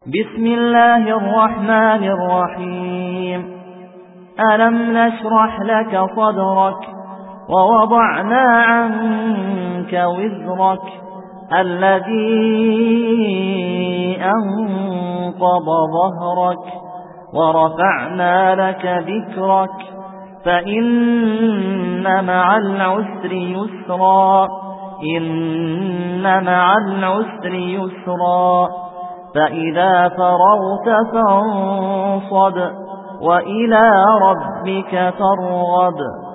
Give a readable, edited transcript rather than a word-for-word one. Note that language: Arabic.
بسم الله الرحمن الرحيم. ألم نشرح لك صدرك ووضعنا عنك وزرك الذي أنقض ظهرك ورفعنا لك ذكرك فإن مع العسر يسرا إن مع العسر يسرا فإذا فرغت فانصب وإلى ربك فارغب.